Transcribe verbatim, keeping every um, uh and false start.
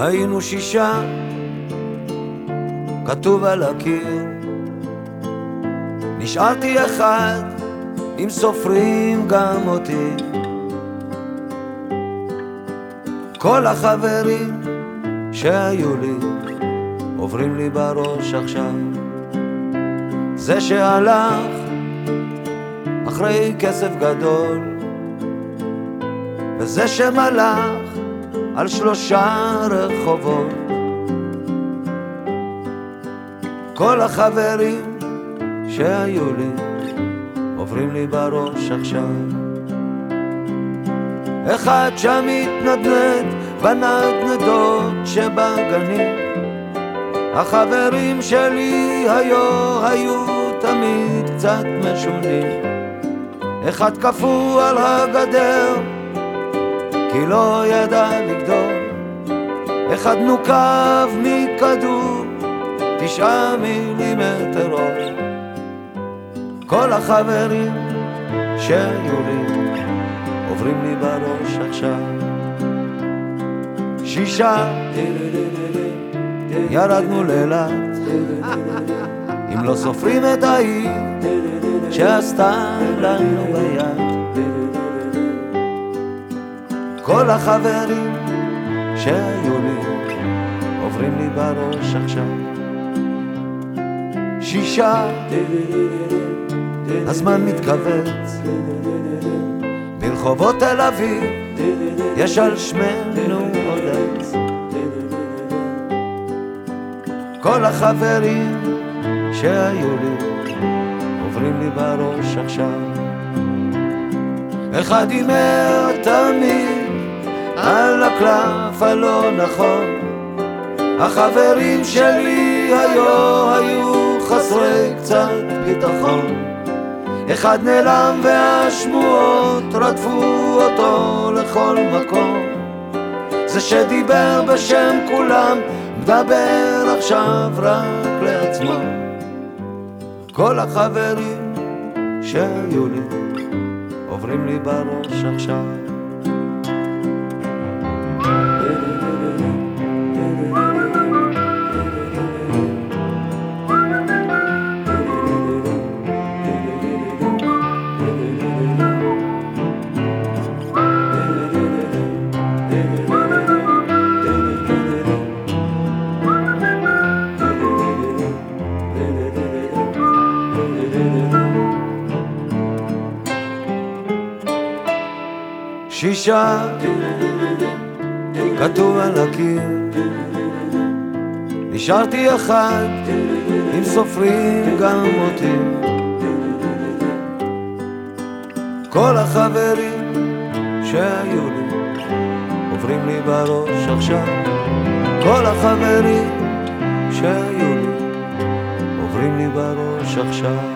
היינו שישה, כתוב על הקיר. נשארתי אחד, אם סופרים גם אותי. כל החברים שהיו לי עוברים לי בראש עכשיו. זה שהלך אחרי כסף גדול, וזה שמלך על שלושה רחובות. כל החברים שהיו לי עוברים לי בראש עכשיו. אחד שם מתנדנד בנדנדות שבגנים. החברים שלי היו, היו תמיד קצת משונים. אחד קפוא על הגדר כי לא ידע לגדול. אחד נוקב מכדור תשעה מילימטר אור. כל החברים שהיו לי עוברים לי בראש עכשיו. שישה ירדנו לאילת, אם לא סופרים את העיר שעשתה לנו ביד. כל החברים שהיו לי עוברים לי בראש עכשיו. שישה הזמן מתכווץ, ברחובות תל אביב יש על שמנו עוד עץ. כל החברים שהיו לי עוברים לי בראש עכשיו. אחד הימר תמיד על הקלף הלא נכון. החברים שלי היו, היו חסרי קצת ביטחון. אחד נעלם והשמועות רדפו אותו לכל מקום. זה שדיבר בשם כולם מדבר עכשיו רק לעצמו. כל החברים שהיו לי עוברים לי בראש עכשיו. שישה כתוב על הקיר. נשארתי אחד, אם סופרים גם אותי. כל החברים שהיו לי עוברים לי בראש עכשיו. כל החברים שהיו לי עוברים לי בראש עכשיו.